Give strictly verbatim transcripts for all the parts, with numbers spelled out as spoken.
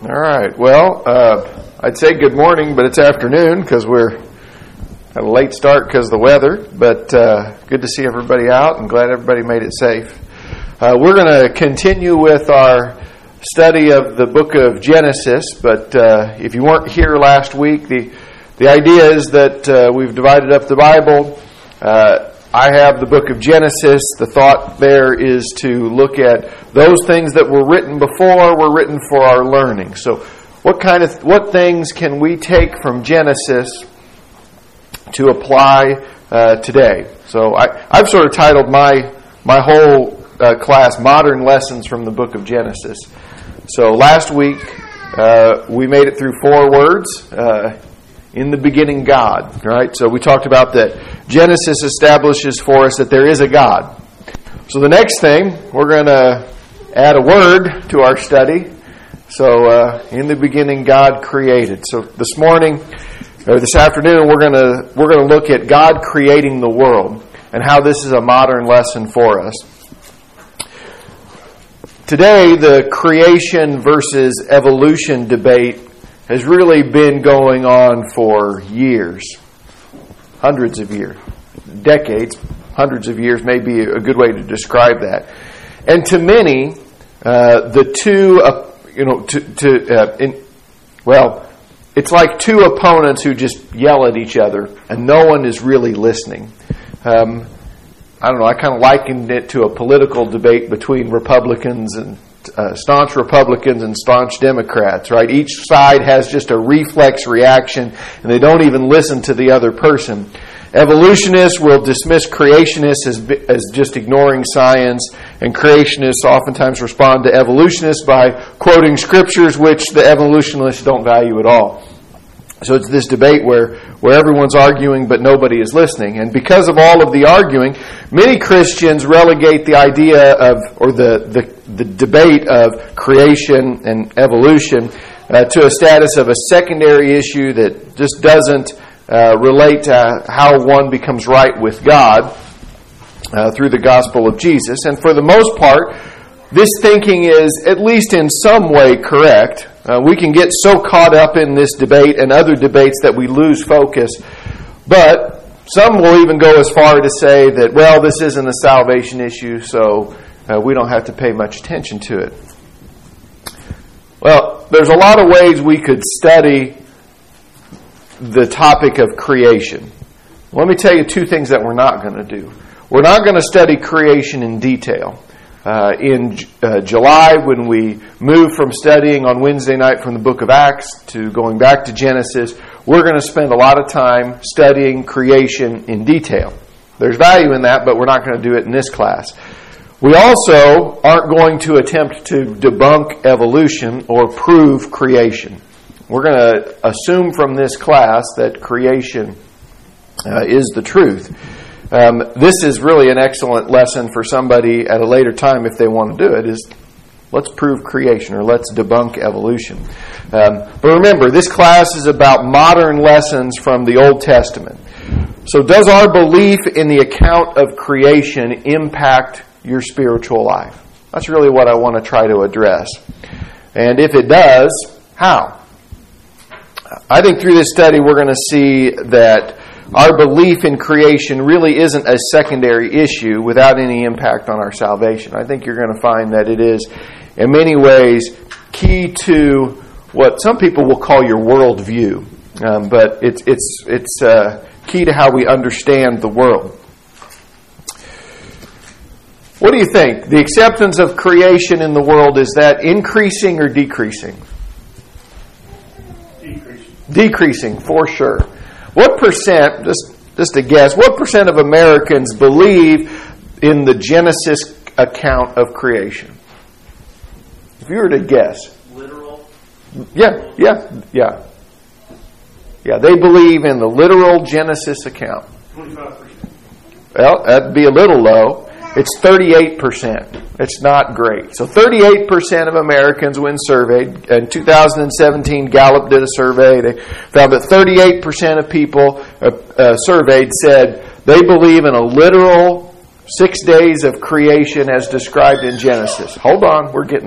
All right. Well, uh, I'd say good morning, but it's afternoon because we're at a late start because of the weather. But uh, good to see everybody out, and glad everybody made it safe. Uh, we're going to continue with our study of the book of Genesis. But uh, if you weren't here last week, the the idea is that uh, we've divided up the Bible. Uh, I have the book of Genesis. The thought there is to look at those things that were written before were written for our learning. So what kind of what things can we take from Genesis to apply uh, today? So I, I've sort of titled my my whole uh, class Modern Lessons from the book of Genesis. So last week uh, we made it through four words. Uh, In the beginning, God, right? So we talked about that Genesis establishes for us that there is a God. So the next thing, we're going to add a word to our study. So uh, in the beginning, God created. So this morning, or this afternoon, we're going to we're going to look at God creating the world and how this is a modern lesson for us. Today, the creation versus evolution debate has really been going on for years, hundreds of years, decades, hundreds of years may be a good way to describe that. And to many, uh, the two, uh, you know, to, to uh, in, well, it's like two opponents who just yell at each other, and no one is really listening. Um, I don't know, I kind of likened it to a political debate between Republicans and Uh, staunch Republicans and staunch Democrats, right? Each side has just a reflex reaction, and they don't even listen to the other person. Evolutionists will dismiss creationists as, as just ignoring science, and creationists oftentimes respond to evolutionists by quoting scriptures which the evolutionists don't value at all. So it's this debate where, where everyone's arguing but nobody is listening. And because of all of the arguing, many Christians relegate the idea of, or the, the, the debate of creation and evolution uh, to a status of a secondary issue that just doesn't uh, relate to how one becomes right with God uh, through the gospel of Jesus. And for the most part, this thinking is at least in some way correct. Uh, we can get so caught up in this debate and other debates that we lose focus. But some will even go as far to say that, well, this isn't a salvation issue, so uh, we don't have to pay much attention to it. Well, there's a lot of ways we could study the topic of creation. Let me tell you two things that we're not going to do. We're not going to study creation in detail. Uh, in uh, July, when we moved from studying on Wednesday night from the book of Acts to going back to Genesis, we're going to spend a lot of time studying creation in detail. There's value in that, but we're not going to do it in this class. We also aren't going to attempt to debunk evolution or prove creation. We're going to assume from this class that creation uh, is the truth. Um, this is really an excellent lesson for somebody at a later time if they want to do it, is let's prove creation or let's debunk evolution. Um, but remember, this class is about modern lessons from the Old Testament. So does our belief in the account of creation impact your spiritual life? That's really what I want to try to address. And if it does, how? I think through this study we're going to see that our belief in creation really isn't a secondary issue without any impact on our salvation. I think you're going to find that it is, in many ways, key to what some people will call your worldview. Um, but it's it's it's uh, key to how we understand the world. What do you think? The acceptance of creation in the world, is that increasing or decreasing? Decreasing. Decreasing, for sure. What percent, just, just a guess, what percent of Americans believe in the Genesis account of creation? If you were to guess. Literal? Yeah, yeah, yeah. Yeah, they believe in the literal Genesis account. twenty-five percent. Well, that'd be a little low. It's thirty-eight percent. It's not great. So thirty-eight percent of Americans, when surveyed, in two thousand seventeen, Gallup did a survey. They found that thirty-eight percent of people uh, uh, surveyed said they believe in a literal six days of creation as described in Genesis. Hold on, we're getting there.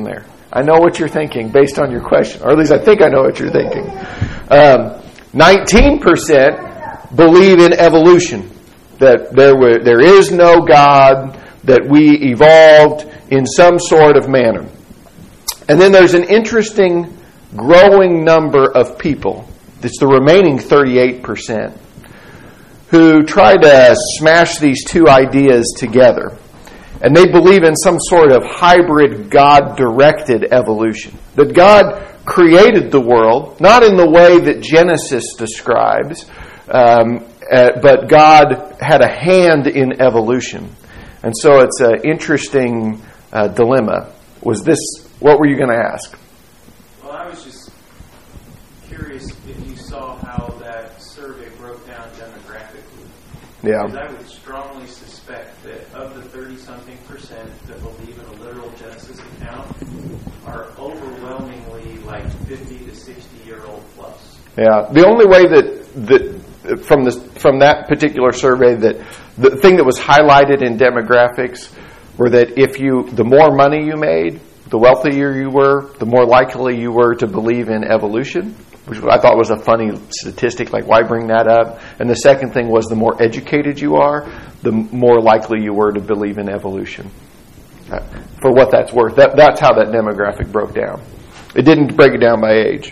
I know what you're thinking based on your question, or at least I think I know what you're thinking. Um, nineteen percent believe in evolution, that there were, there is no God, that we evolved in some sort of manner. And then there's an interesting growing number of people, it's the remaining thirty-eight percent, who try to smash these two ideas together. And they believe in some sort of hybrid God-directed evolution. That God created the world, not in the way that Genesis describes, um, uh, but God had a hand in evolution. And so it's an interesting uh, dilemma. Was this, what were you going to ask? Well, I was just curious if you saw how that survey broke down demographically. Yeah. Because I would strongly suspect that of the thirty-something percent that believe in a literal Genesis account are overwhelmingly like fifty to sixty-year-old plus. Yeah. The only way that, that from this from that particular survey, that the thing that was highlighted in demographics were that if you, the more money you made, the wealthier you were, the more likely you were to believe in evolution, which I thought was a funny statistic, like why bring that up? And the second thing was the more educated you are, the more likely you were to believe in evolution. Uh, for what that's worth. That, that's how that demographic broke down. It didn't break it down by age.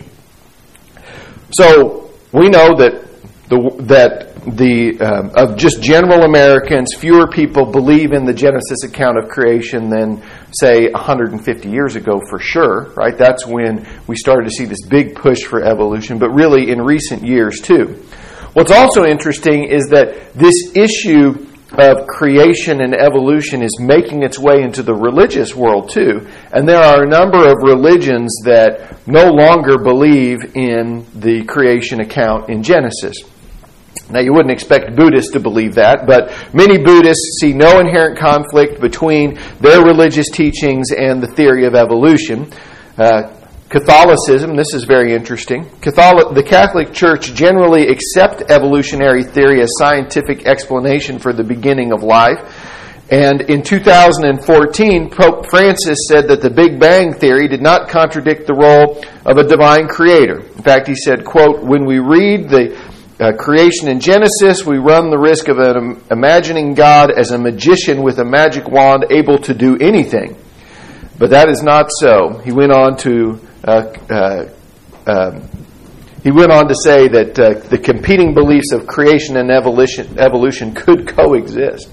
So we know that the that the um, of just general Americans, fewer people believe in the Genesis account of creation than, say, one hundred fifty years ago for sure, right? That's when we started to see this big push for evolution, but really in recent years too. What's also interesting is that this issue of creation and evolution is making its way into the religious world too. And there are a number of religions that no longer believe in the creation account in Genesis. Now, you wouldn't expect Buddhists to believe that, but many Buddhists see no inherent conflict between their religious teachings and the theory of evolution. Uh, Catholicism, this is very interesting. Catholic, the Catholic Church generally accept evolutionary theory as scientific explanation for the beginning of life. And in two thousand fourteen, Pope Francis said that the Big Bang theory did not contradict the role of a divine creator. In fact, he said, quote, "When we read the uh, creation in Genesis, we run the risk of um, imagining God as a magician with a magic wand able to do anything. But that is not so." He went on to uh, uh, uh, he went on to say that uh, the competing beliefs of creation and evolution evolution could coexist.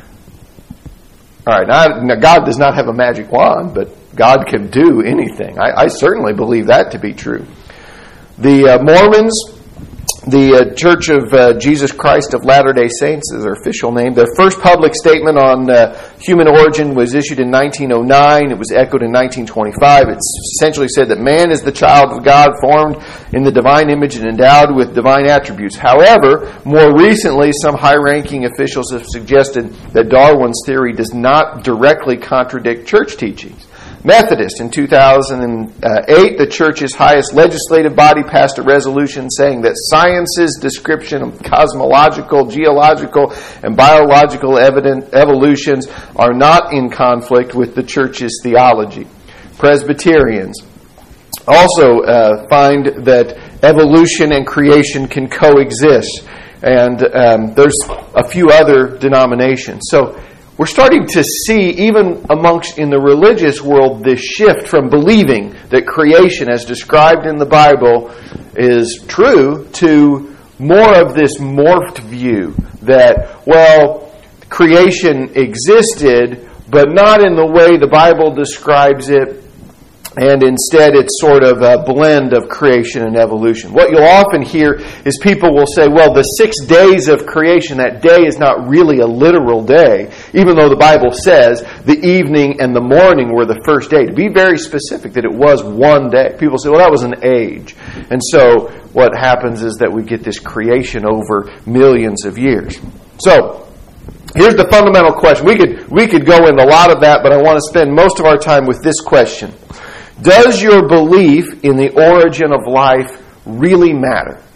All right, now, now God does not have a magic wand, but God can do anything. I, I certainly believe that to be true. The uh, Mormons, the uh, Church of uh, Jesus Christ of Latter-day Saints is their official name. Their first public statement on uh, human origin was issued in nineteen oh nine. It was echoed in nineteen twenty-five. It essentially said that man is the child of God, formed in the divine image and endowed with divine attributes. However, more recently, some high-ranking officials have suggested that Darwin's theory does not directly contradict church teachings. Methodist, in two thousand eight, the church's highest legislative body passed a resolution saying that science's description of cosmological, geological, and biological evident evolutions are not in conflict with the church's theology. Presbyterians also uh, find that evolution and creation can coexist, and um, there's a few other denominations. So we're starting to see, even amongst in the religious world, this shift from believing that creation, as described in the Bible, is true, to more of this morphed view that, well, creation existed, but not in the way the Bible describes it, and instead it's sort of a blend of creation and evolution. What you'll often hear is people will say, well, the six days of creation, that day is not really a literal day, even though the Bible says the evening and the morning were the first day. To be very specific, that it was one day. People say, well, that was an age. And so what happens is that we get this creation over millions of years. So here's the fundamental question. We could, we could go into a lot of that, but I want to spend most of our time with this question. Does your belief in the origin of life really matter?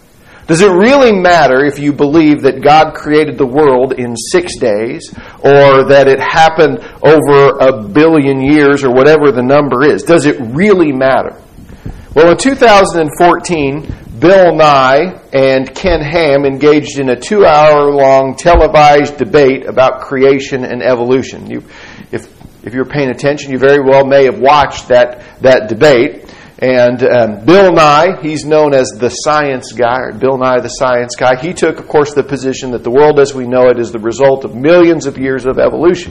Does it really matter if you believe that God created the world in six days or that it happened over a billion years or whatever the number is? Does it really matter? Well, in two thousand fourteen, Bill Nye and Ken Ham engaged in a two-hour-long televised debate about creation and evolution. You, if if you're paying attention, you very well may have watched that, that debate. And um, Bill Nye, he's known as the science guy, or Bill Nye the science guy. He took, of course, the position that the world as we know it is the result of millions of years of evolution.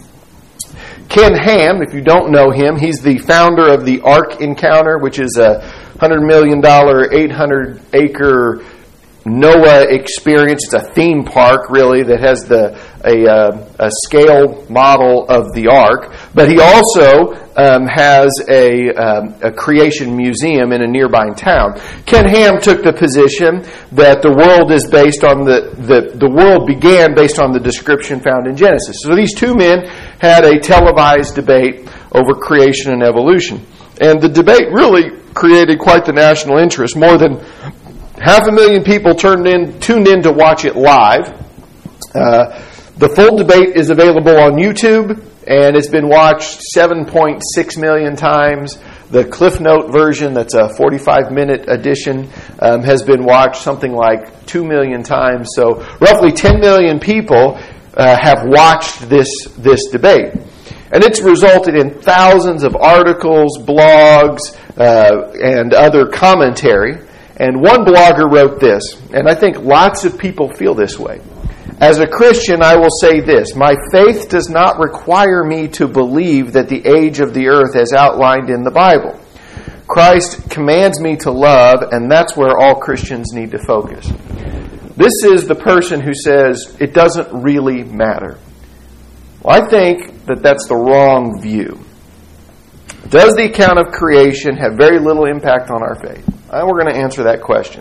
Ken Ham, if you don't know him, he's the founder of the Ark Encounter, which is a one hundred million dollars, eight hundred acre NOAA experience. It's a theme park, really, that has the a, uh, a scale model of the Ark. But he also um, has a, um, a creation museum in a nearby town. Ken Ham took the position that the world is based on the, the the world began based on the description found in Genesis. So these two men had a televised debate over creation and evolution. And the debate really created quite the national interest. More than half a million people turned in, tuned in to watch it live. Uh, the full debate is available on YouTube, and it's been watched seven point six million times. The Cliff Note version, that's a forty-five minute edition, um, has been watched something like two million times. So roughly ten million people uh, have watched this, this debate. And it's resulted in thousands of articles, blogs, uh, and other commentary. And one blogger wrote this, and I think lots of people feel this way. As a Christian, I will say this: my faith does not require me to believe that the age of the earth is outlined in the Bible. Christ commands me to love, and that's where all Christians need to focus. This is the person who says it doesn't really matter. Well, I think that that's the wrong view. Does the account of creation have very little impact on our faith? And we're going to answer that question.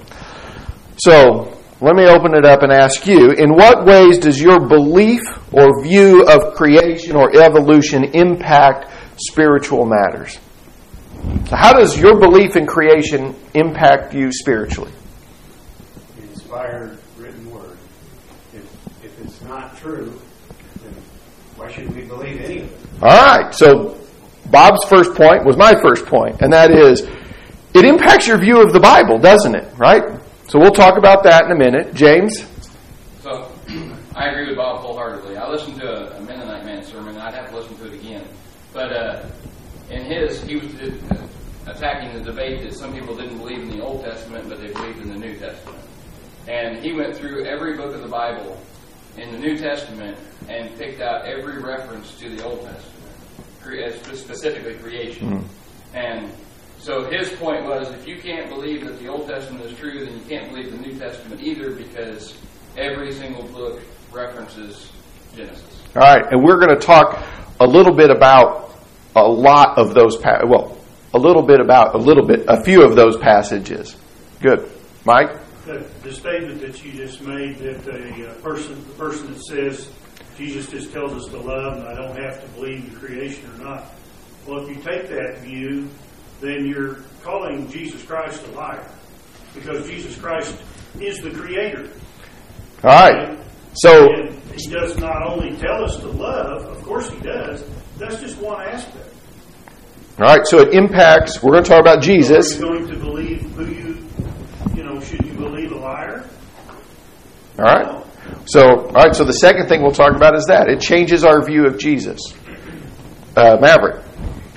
So, let me open it up and ask you, in what ways does your belief or view of creation or evolution impact spiritual matters? So how does your belief in creation impact you spiritually? The inspired written word. If, if it's not true, then why should we believe any of it? All right, so Bob's first point was my first point, and that is, it impacts your view of the Bible, doesn't it? Right? So we'll talk about that in a minute. James? So, I agree with Bob wholeheartedly. I listened to a, a Mennonite man sermon, and I'd have to listen to it again. But uh, in his, he was attacking the debate that some people didn't believe in the Old Testament, but they believed in the New Testament. And he went through every book of the Bible in the New Testament and picked out every reference to the Old Testament, specifically creation. Mm-hmm. And so his point was, if you can't believe that the Old Testament is true, then you can't believe the New Testament either, because every single book references Genesis. All right, and we're going to talk a little bit about a lot of those, pa- well, a little bit about, a little bit, a few of those passages. Good. Mike? The, the statement that you just made, that a uh, person, the person that says Jesus just tells us to love and I don't have to believe in creation or not. Well, if you take that view, then you're calling Jesus Christ a liar, because Jesus Christ is the Creator. All right. And, so and He does not only tell us to love, of course He does. That's just one aspect. All right. So it impacts. We're going to talk about Jesus. So are you going to believe who you, you know? Should you believe a liar? All right. No. So all right. So the second thing we'll talk about is that it changes our view of Jesus. Uh, Maverick.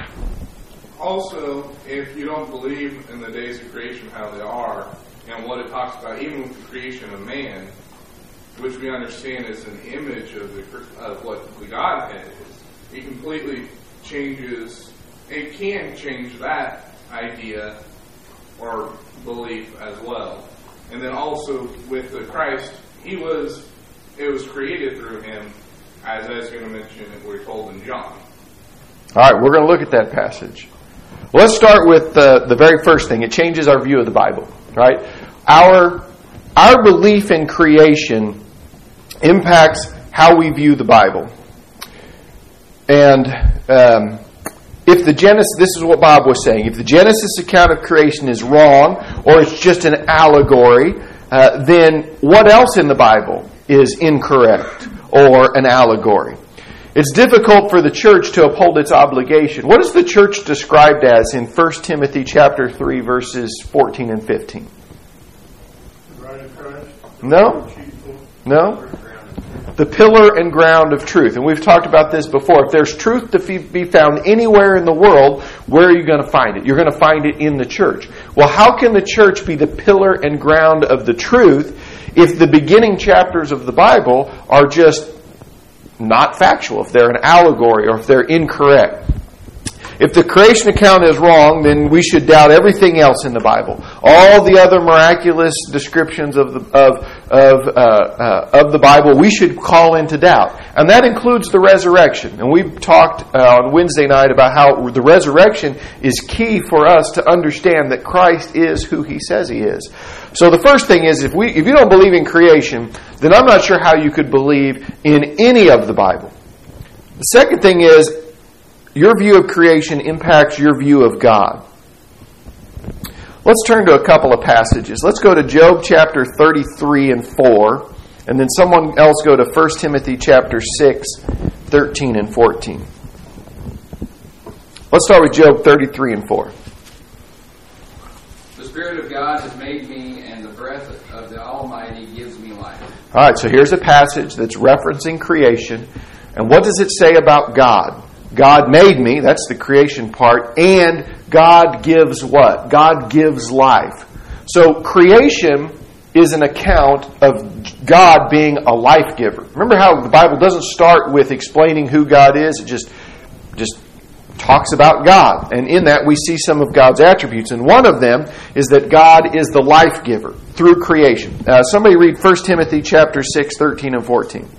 Also, if you don't believe in the days of creation, how they are, and what it talks about, even with the creation of man, which we understand is an image of the of what the Godhead is, it completely changes. It can change that idea or belief as well. And then also with the Christ, he was it was created through him, as I was going to mention, and we're told in John. All right, we're going to look at that passage. Let's start with the, the very first thing. It changes our view of the Bible, right? Our our belief in creation impacts how we view the Bible. And um, if the Genesis, this is what Bob was saying, if the Genesis account of creation is wrong, or it's just an allegory, uh, then what else in the Bible is incorrect or an allegory? It's difficult for the church to uphold its obligation. What is the church described as in First Timothy chapter three, verses fourteen and fifteen? The bride of Christ? No? No? The pillar and ground of truth. And we've talked about this before. If there's truth to be found anywhere in the world, where are you going to find it? You're going to find it in the church. Well, how can the church be the pillar and ground of the truth if the beginning chapters of the Bible are just not factual, if they're an allegory or if they're incorrect? If the creation account is wrong, then we should doubt everything else in the Bible. All the other miraculous descriptions of the of of uh, uh, of the Bible, we should call into doubt, and that includes the resurrection. And we've talked uh, on Wednesday night about how the resurrection is key for us to understand that Christ is who He says He is. So the first thing is, if we if you don't believe in creation, then I'm not sure how you could believe in any of the Bible. The second thing is, your view of creation impacts your view of God. Let's turn to a couple of passages. Let's go to Job chapter thirty-three and four, and then someone else go to First Timothy chapter six, thirteen and fourteen. Let's start with Job thirty-three and four. The Spirit of God has made me, and the breath of the Almighty gives me life. All right, so here's a passage that's referencing creation. And what does it say about God? God made me, that's the creation part, and God gives what? God gives life. So creation is an account of God being a life giver. Remember how the Bible doesn't start with explaining who God is, it just, just talks about God. And in that we see some of God's attributes. And one of them is that God is the life giver through creation. Uh, somebody read First Timothy chapter six, thirteen and fourteen.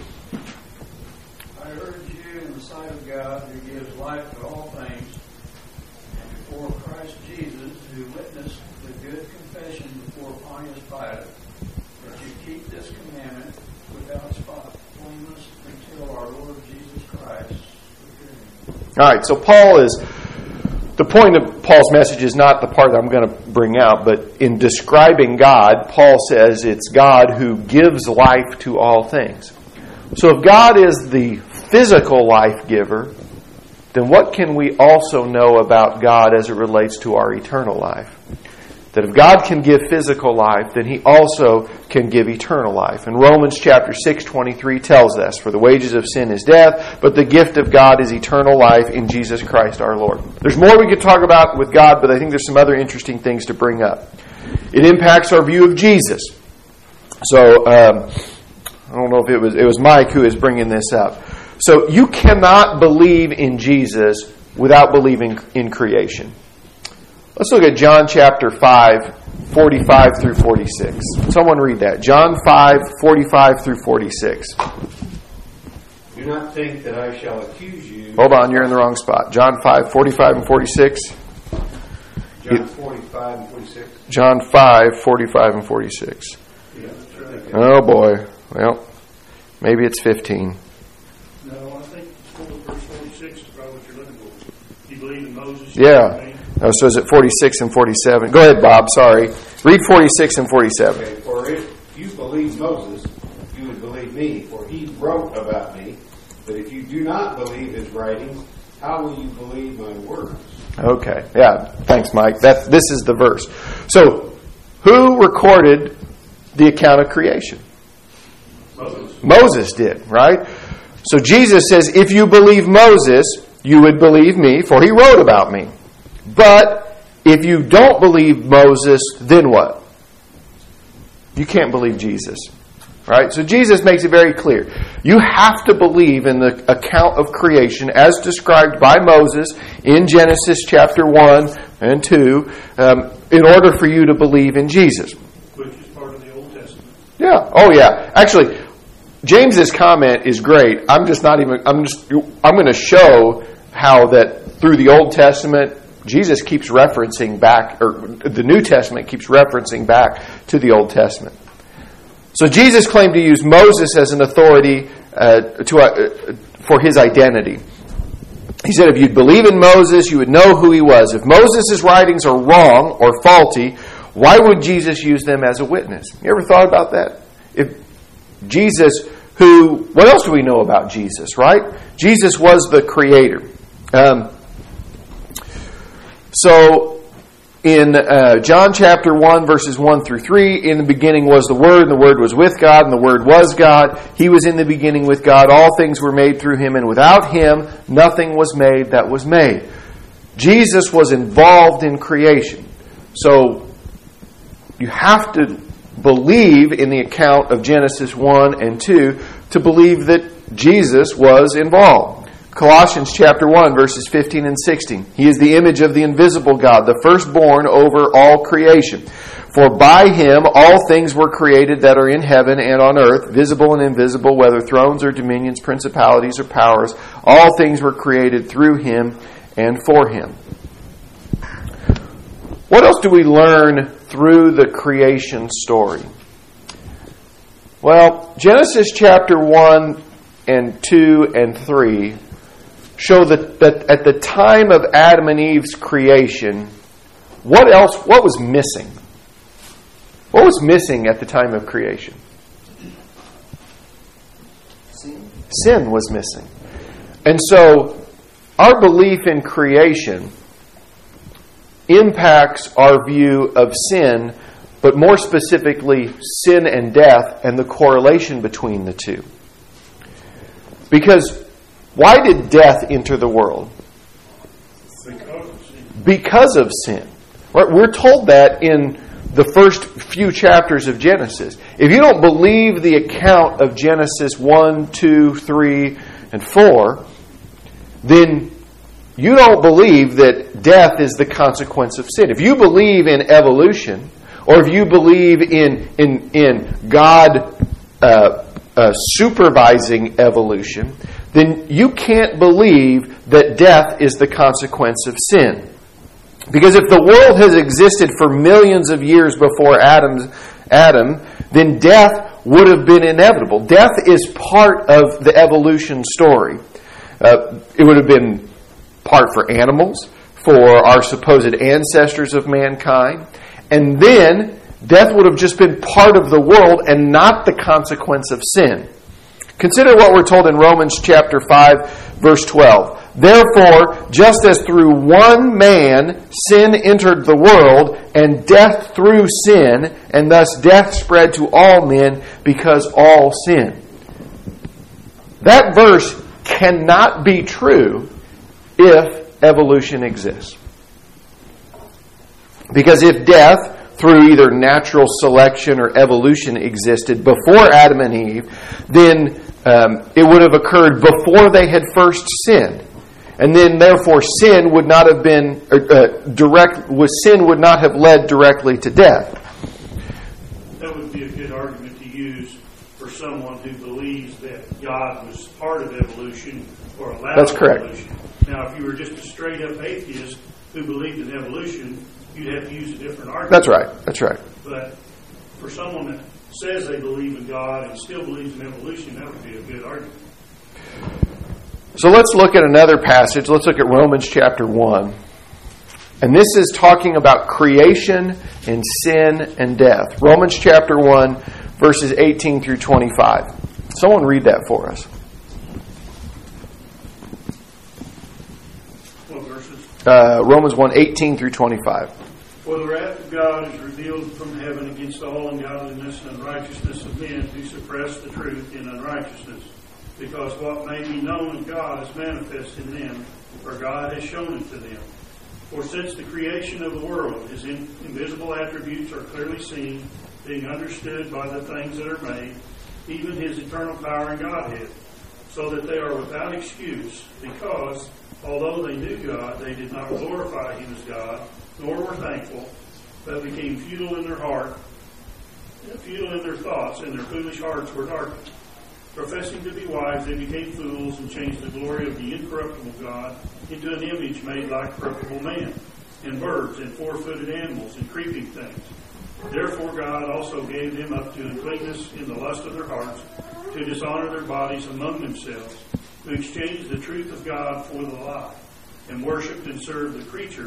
All right, so Paul is, the point of Paul's message is not the part that I'm going to bring out, but in describing God, Paul says it's God who gives life to all things. So if God is the physical life giver, then what can we also know about God as it relates to our eternal life? That if God can give physical life, then He also can give eternal life. And Romans chapter six twenty-three tells us, for the wages of sin is death, but the gift of God is eternal life in Jesus Christ our Lord. There's more we could talk about with God, but I think there's some other interesting things to bring up. It impacts our view of Jesus. So, um, I don't know if it was, it was Mike who is bringing this up. So you cannot believe in Jesus without believing in creation. Let's look at John chapter five, forty-five through forty-six. Someone read that. John five, forty-five through forty-six. Do not think that I shall accuse you. Hold on, you're in the wrong spot. John five, forty-five and forty-six. John forty-five and forty-six. John five, forty-five and forty-six. Yeah, that's right. Oh boy. Well, maybe it's fifteen. No, I think verse forty-six is probably what you're looking for. You believe in Moses? Yeah. Oh, so is it forty-six and forty-seven? Go ahead, Bob. Sorry. Read forty-six and forty-seven. Okay, for if you believe Moses, you would believe me, for he wrote about me. But if you do not believe his writings, how will you believe my words? Okay. Yeah. Thanks, Mike. That this is the verse. So, who recorded the account of creation? Moses. Moses did, right? So Jesus says, if you believe Moses, you would believe me, for he wrote about me. But if you don't believe Moses, then what? You can't believe Jesus. Right? So Jesus makes it very clear. You have to believe in the account of creation as described by Moses in Genesis chapter one and two um, in order for you to believe in Jesus. Which is part of the Old Testament. Yeah. Oh, yeah. Actually, James's comment is great. I'm just not even, I'm just, I'm going to show how that through the Old Testament, Jesus keeps referencing back, or the New Testament keeps referencing back to the Old Testament. So Jesus claimed to use Moses as an authority uh, to uh, for his identity. He said, if you'd believe in Moses, you would know who he was. If Moses' writings are wrong or faulty, Why would Jesus use them as a witness? You ever thought about that? If Jesus, who, what else do we know about Jesus, right? Jesus was the creator. Um, so, in uh, John chapter one, verses one through three, in the beginning was the Word, and the Word was with God, and the Word was God. He was in the beginning with God. All things were made through Him, and without Him, nothing was made that was made. Jesus was involved in creation. So, you have to believe in the account of Genesis one and two to believe that Jesus was involved. Colossians chapter one, verses fifteen and sixteen. He is the image of the invisible God, the firstborn over all creation. For by Him all things were created that are in heaven and on earth, visible and invisible, whether thrones or dominions, principalities or powers. All things were created through Him and for Him. What else do we learn through the creation story? Well, Genesis chapter one and two and three show that, that at the time of Adam and Eve's creation, what else, what was missing? What was missing at the time of creation? Sin. Sin was missing. And so, our belief in creation impacts our view of sin, but more specifically, sin and death and the correlation between the two. Because why did death enter the world? Because of sin. Because of sin. Right? We're told that in the first few chapters of Genesis. If you don't believe the account of Genesis one, two, three, and four, then you don't believe that death is the consequence of sin. If you believe in evolution, or if you believe in, in, in God uh, uh, supervising evolution, then you can't believe that death is the consequence of sin. Because if the world has existed for millions of years before Adam's, Adam, then death would have been inevitable. Death is part of the evolution story. Uh, it would have been part for animals, for our supposed ancestors of mankind. And then death would have just been part of the world and not the consequence of sin. Consider what we're told in Romans chapter five, verse twelve. Therefore, just as through one man sin entered the world, and death through sin, and thus death spread to all men because all sinned. That verse cannot be true if evolution exists. Because if death through either natural selection or evolution existed before Adam and Eve, then um, it would have occurred before they had first sinned. And then, therefore, sin would not have been uh, direct. Was sin would not have led directly to death. That would be a good argument to use for someone who believes that God was part of evolution or allowed That's correct. evolution. Now, if you were just a straight-up atheist who believed in evolution, you'd have to use a different argument. That's right. That's right. But for someone that says they believe in God and still believes in evolution, that would be a good argument. So let's look at another passage. Let's look at Romans chapter one. And this is talking about creation and sin and death. Romans chapter one, verses eighteen through twenty-five. Someone read that for us. What verses? Uh, Romans one, eighteen through twenty-five. For the wrath of God is revealed from heaven against all ungodliness and unrighteousness of men who suppress the truth in unrighteousness. Because what may be known of God is manifest in them, for God has shown it to them. For since the creation of the world, His invisible attributes are clearly seen, being understood by the things that are made, even His eternal power and Godhead, so that they are without excuse, because, although they knew God, they did not glorify Him as God, nor were thankful, but became futile in their heart, futile in their thoughts, and their foolish hearts were darkened. Professing to be wise, they became fools and changed the glory of the incorruptible God into an image made like corruptible man, and birds, and four-footed animals, and creeping things. Therefore God also gave them up to uncleanness in the lust of their hearts, to dishonor their bodies among themselves, who exchanged the truth of God for the lie, and worshipped and served the creature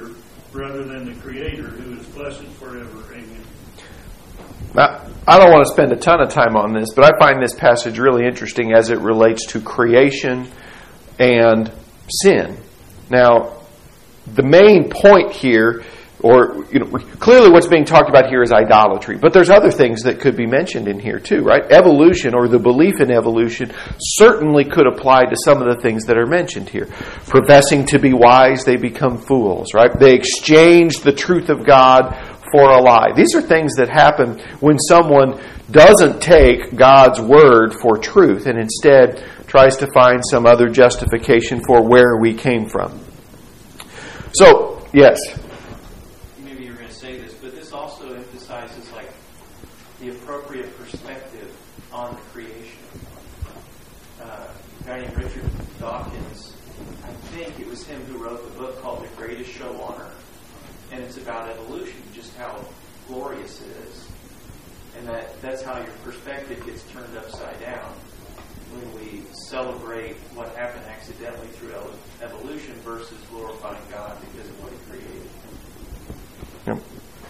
rather than the Creator, who is blessed forever. Amen. Now, I don't want to spend a ton of time on this, but I find this passage really interesting as it relates to creation and sin. Now, the main point here, or you know, clearly what's being talked about here is idolatry, but there's other things that could be mentioned in here too, right? Evolution, or the belief in evolution, certainly could apply to some of the things that are mentioned here. Professing to be wise, they become fools, right? They exchange the truth of God for a lie. These are things that happen when someone doesn't take God's word for truth and instead tries to find some other justification for where we came from. So, yes. Maybe you're going to say this, but this also emphasizes like the appropriate perspective on the creation. Uh, a guy named Richard Dawkins, I think it was him who wrote the book called The Greatest Show on Earth, and it's about evolution, just how glorious it is, and that that's how your perspective gets turned upside down when we celebrate what happened accidentally through evolution versus glorifying God because of what He created.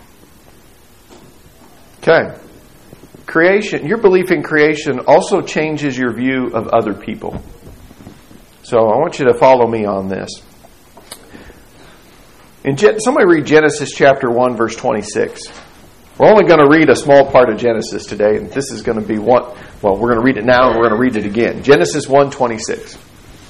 Yep. Okay. Creation, your belief in creation also changes your view of other people. So I want you to follow me on this. In Gen- somebody read Genesis chapter one, verse twenty-six. We're only going to read a small part of Genesis today, and this is going to be one. Well, we're going to read it now, and we're going to read it again. Genesis one twenty-six.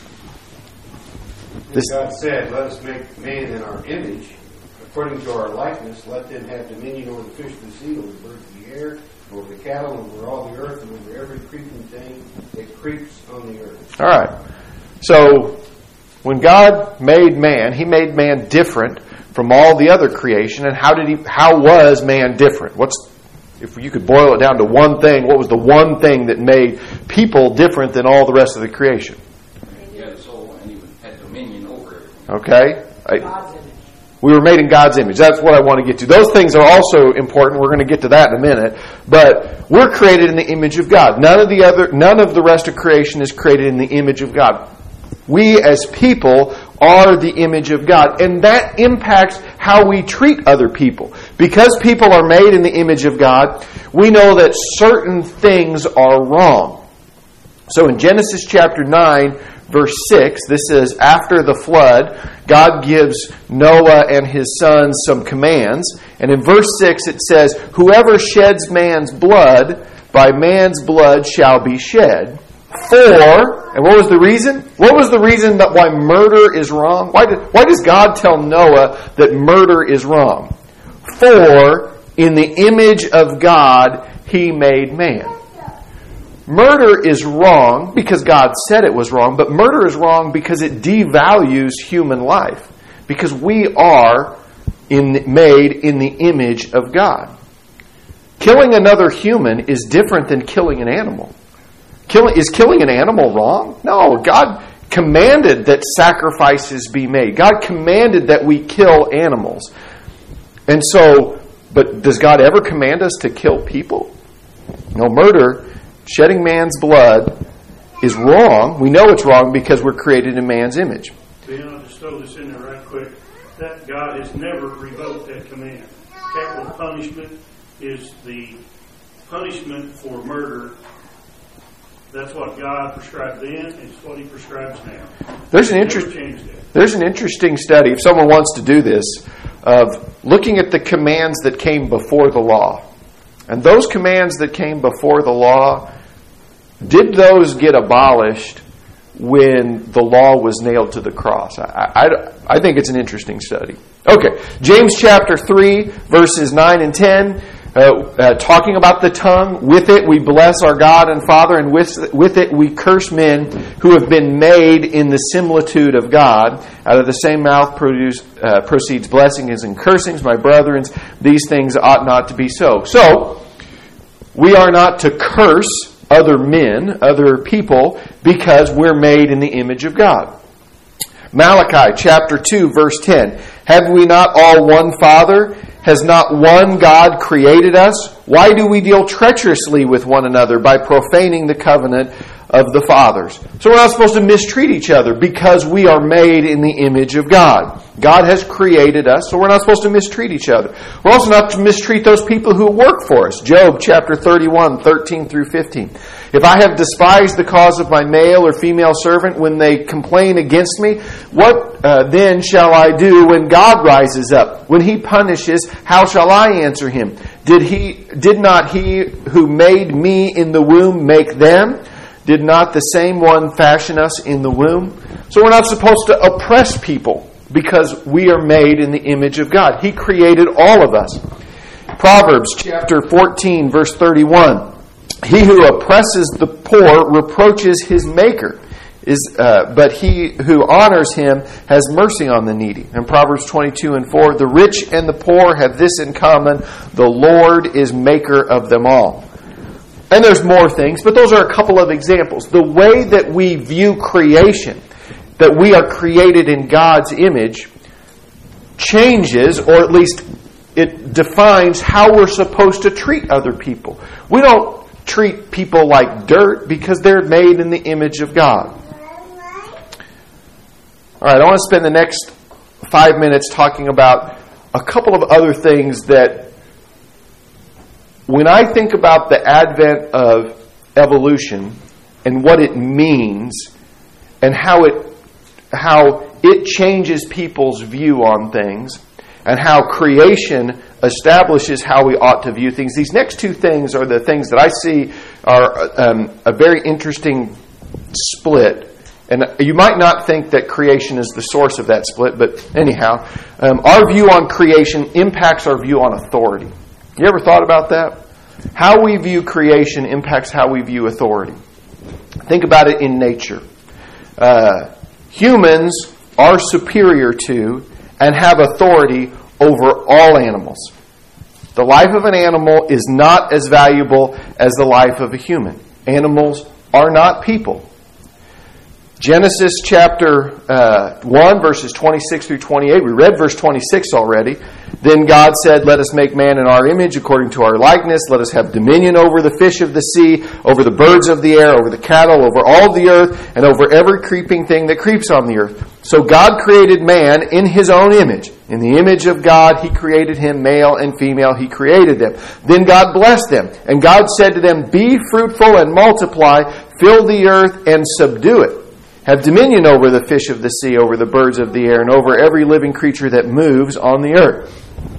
This God said, "Let us make man in our image, according to our likeness. Let them have dominion over the fish of the sea, over the birds of the air, over the cattle, over all the earth, and over every creeping thing that creeps on the earth." All right. So, when God made man, He made man different from all the other creation. And how did He? How was man different? What's, if you could boil it down to one thing, what was the one thing that made people different than all the rest of the creation? He had a soul, and He had dominion over everything. Okay. I, we were made in God's image. That's what I want to get to. Those things are also important. We're going to get to that in a minute. But we're created in the image of God. None of the other, none of the rest of creation is created in the image of God. We as people are the image of God. And that impacts how we treat other people. Because people are made in the image of God, we know that certain things are wrong. So in Genesis chapter nine, verse six, this is after the flood, God gives Noah and his sons some commands. And in verse six it says, "Whoever sheds man's blood, by man's blood shall be shed. For," and what was the reason? What was the reason that why murder is wrong? Why, did, why does God tell Noah that murder is wrong? "For in the image of God He made man." Murder is wrong because God said it was wrong, but murder is wrong because it devalues human life. Because we are in, made in the image of God. Killing another human is different than killing an animal. Killing, is killing an animal wrong? No, God commanded that sacrifices be made. God commanded that we kill animals. And so, but does God ever command us to kill people? No, murder, shedding man's blood, is wrong. We know it's wrong because we're created in man's image. Ben, I'll just throw this in there right quick. That God has never revoked that command. Capital punishment is the punishment for murder. That's what God prescribed then, and it's what He prescribes now. There's an, inter- there's an interesting study, if someone wants to do this, of looking at the commands that came before the law. And those commands that came before the law, did those get abolished when the law was nailed to the cross? I, I, I think it's an interesting study. Okay, James chapter three, verses nine and ten. Uh, uh, talking about the tongue. With it we bless our God and Father, and with, with it we curse men who have been made in the similitude of God. Out of the same mouth produce, uh, proceeds blessings and cursings. My brethren, these things ought not to be so. So, we are not to curse other men, other people, because we're made in the image of God. Malachi chapter two, verse ten. Have we not all one Father? Has not one God created us? Why do we deal treacherously with one another by profaning the covenant of the fathers? So we're not supposed to mistreat each other because we are made in the image of God. God has created us, so we're not supposed to mistreat each other. We're also not to mistreat those people who work for us. Job chapter thirty-one, thirteen through fifteen. If I have despised the cause of my male or female servant when they complain against me, what uh, then shall I do when God rises up? When he punishes, how shall I answer him? Did he? Did not he who made me in the womb make them? Did not the same one fashion us in the womb? So we're not supposed to oppress people because we are made in the image of God. He created all of us. Proverbs chapter fourteen, verse thirty-one. He who oppresses the poor reproaches his maker, is, uh, but he who honors him has mercy on the needy. And Proverbs twenty-two and four, the rich and the poor have this in common, the Lord is maker of them all. And there's more things, but those are a couple of examples. The way that we view creation, that we are created in God's image, changes, or at least it defines how we're supposed to treat other people. We don't treat people like dirt because they're made in the image of God. All right, I want to spend the next five minutes talking about a couple of other things that, when I think about the advent of evolution and what it means and how it how it changes people's view on things and how creation establishes how we ought to view things. These next two things are the things that I see are um, a very interesting split. And you might not think that creation is the source of that split, but anyhow, um, our view on creation impacts our view on authority. You ever thought about that? How we view creation impacts how we view authority. Think about it in nature. Uh, humans are superior to and have authority over all animals. The life of an animal is not as valuable as the life of a human. Animals are not people. Genesis chapter uh, one, verses twenty-six through twenty-eight. We read verse twenty-six already. Then God said, let us make man in our image according to our likeness. Let us have dominion over the fish of the sea, over the birds of the air, over the cattle, over all the earth, and over every creeping thing that creeps on the earth. So God created man in his own image. In the image of God, he created him, male and female, he created them. Then God blessed them. And God said to them, be fruitful and multiply, fill the earth and subdue it. Have dominion over the fish of the sea, over the birds of the air, and over every living creature that moves on the earth.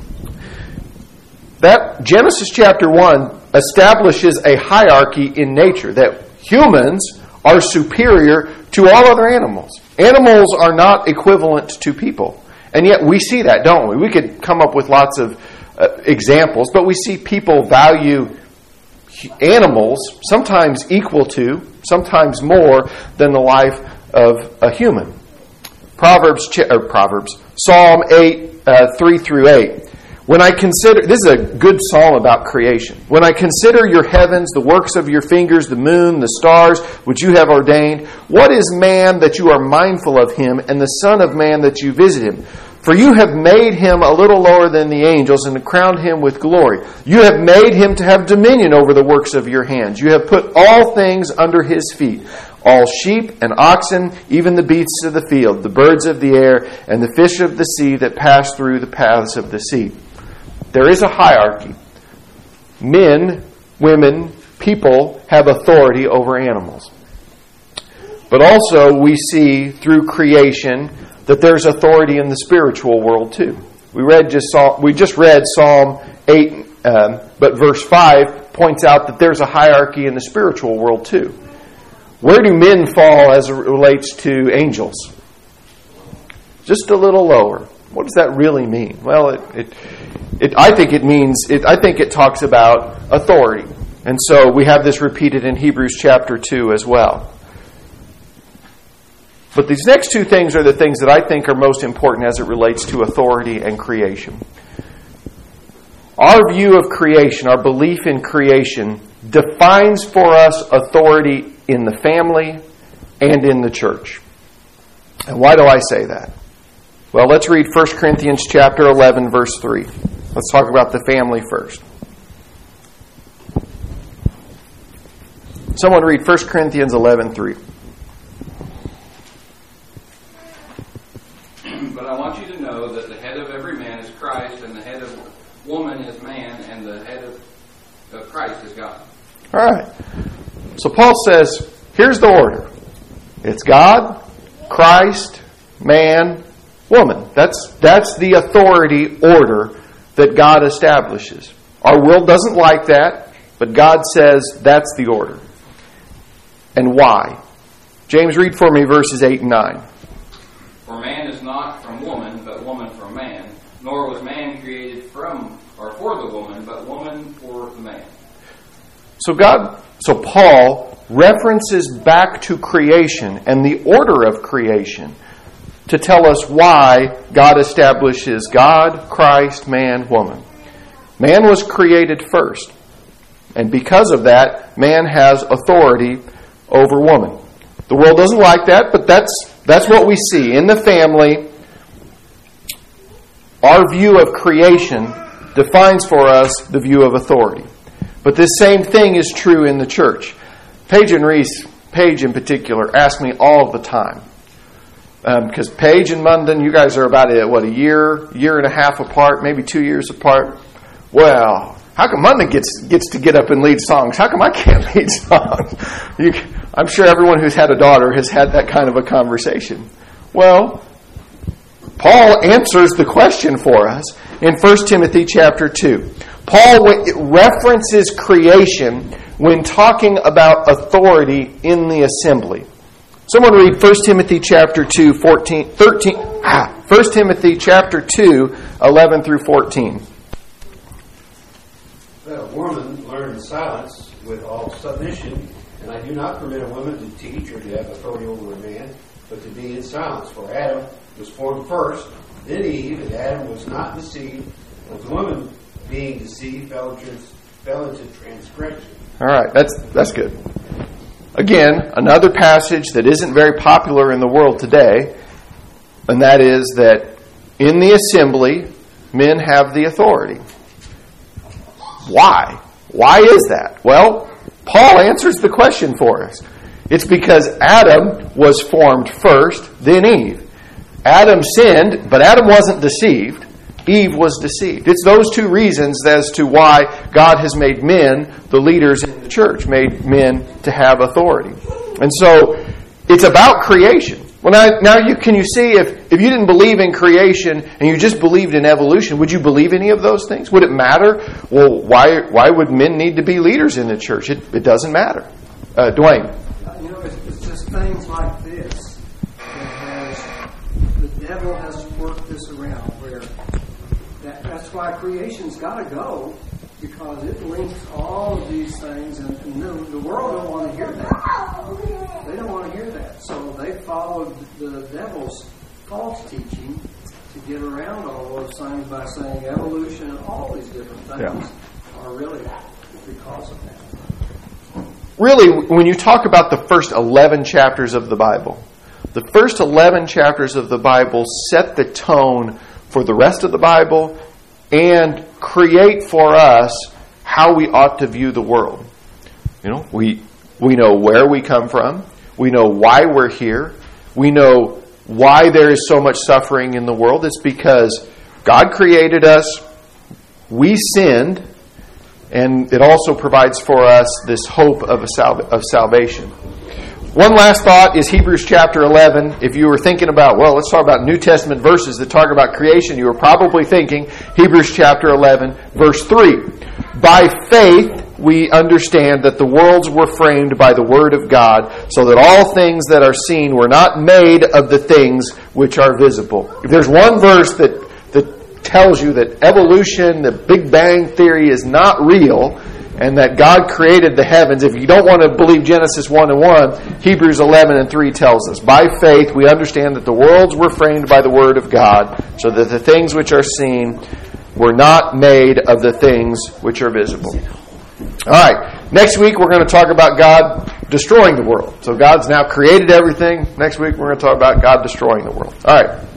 That Genesis chapter one establishes a hierarchy in nature, that humans are superior to all other animals. Animals are not equivalent to people. And yet we see that, don't we? We could come up with lots of uh, examples, but we see people value animals sometimes equal to, sometimes more than the life of a human. Proverbs, or Proverbs, Psalm eight, uh, three through eight. When I consider, this is a good psalm about creation. When I consider your heavens, the works of your fingers, the moon, the stars, which you have ordained, what is man that you are mindful of him, and the son of man that you visit him? For you have made him a little lower than the angels and crowned him with glory. You have made him to have dominion over the works of your hands. You have put all things under his feet, all sheep and oxen, even the beasts of the field, the birds of the air, and the fish of the sea that pass through the paths of the sea. There is a hierarchy. Men, women, people have authority over animals. But also we see through creation that there's authority in the spiritual world too. We read just saw, we just read Psalm eight, um, but verse five points out that there's a hierarchy in the spiritual world too. Where do men fall as it relates to angels? Just a little lower. What does that really mean? Well, it, it, it I think it means it, I think it talks about authority, and so we have this repeated in Hebrews chapter two as well. But these next two things are the things that I think are most important as it relates to authority and creation. Our view of creation, our belief in creation, defines for us authority in the family and in the church. And why do I say that? Well, let's read First Corinthians chapter eleven, verse three. Let's Let's talk about the family first. Someone read First Corinthians eleven three. But I want you to know that the head of every man is Christ, and the head of woman is man, and the head of, of Christ is God. All right. So Paul says, here's the order. It's God, Christ, man, woman. That's that's the authority order that God establishes. Our world doesn't like that, but God says that's the order. And why? James, read for me verses eight and nine. For man is not from woman, but woman from man. Nor was man created from or for the woman, but woman for the man. So God, so Paul references back to creation and the order of creation to tell us why God establishes God, Christ, man, woman. Man was created first. And because of that, man has authority over woman. The world doesn't like that, but that's that's what we see. In the family, our view of creation defines for us the view of authority. But this same thing is true in the church. Paige and Reese, Paige in particular, ask me all the time. Because um, Paige and Munden, you guys are about, a, what, a year, year and a half apart, maybe two years apart. Well, how come Munden gets gets to get up and lead songs? How come I can't lead songs? You, I'm sure everyone who's had a daughter has had that kind of a conversation. Well, Paul answers the question for us in First Timothy chapter two. Paul references creation when talking about authority in the assembly. Someone read First Timothy chapter two, fourteen, thirteen, ah, First Timothy chapter two, eleven through fourteen. Let a woman learn in silence with all submission, and I do not permit a woman to teach or to have authority over a man, but to be in silence. For Adam was formed first, then Eve, and Adam was not deceived, but the woman, being deceived, fell into, fell into transgression. All right, that's that's good. Again, another passage that isn't very popular in the world today, and that is that in the assembly, men have the authority. Why? Why is that? Well, Paul answers the question for us. It's because Adam was formed first, then Eve. Adam sinned, but Adam wasn't deceived. Eve was deceived. It's those two reasons as to why God has made men the leaders in the church, made men to have authority. And so it's about creation. Well, now, now you, can you see if, if you didn't believe in creation and you just believed in evolution, would you believe any of those things? Would it matter? Well, why why would men need to be leaders in the church? It, it doesn't matter. Uh, Dwayne. You know, it's, it's just things like this that has, the devil has worked this around where that, that's why creation's got to go, because it links all of these things, and, and the, the world don't want to hear that. They don't want to hear that. So they followed the devil's false teaching to get around all those things by saying evolution and all these different things yeah. are really because of that. Really, when you talk about the first eleven chapters of the Bible, the first eleven chapters of the Bible set the tone for the rest of the Bible and create for us how we ought to view the world. You know, we we know where we come from. We know why we're here. We know why there is so much suffering in the world. It's because God created us. We sinned. And it also provides for us this hope of, a sal- of salvation. One last thought is Hebrews chapter eleven. If you were thinking about, well, let's talk about New Testament verses that talk about creation, you were probably thinking Hebrews chapter eleven, verse three. By faith, we understand that the worlds were framed by the word of God, so that all things that are seen were not made of the things which are visible. If there's one verse that that tells you that evolution, the Big Bang Theory is not real, and that God created the heavens, if you don't want to believe Genesis one and one, Hebrews eleven and three tells us, by faith we understand that the worlds were framed by the word of God, so that the things which are seen were not made of the things which are visible. All right, next week we're going to talk about God destroying the world. So God's now created everything. Next week we're going to talk about God destroying the world. All right.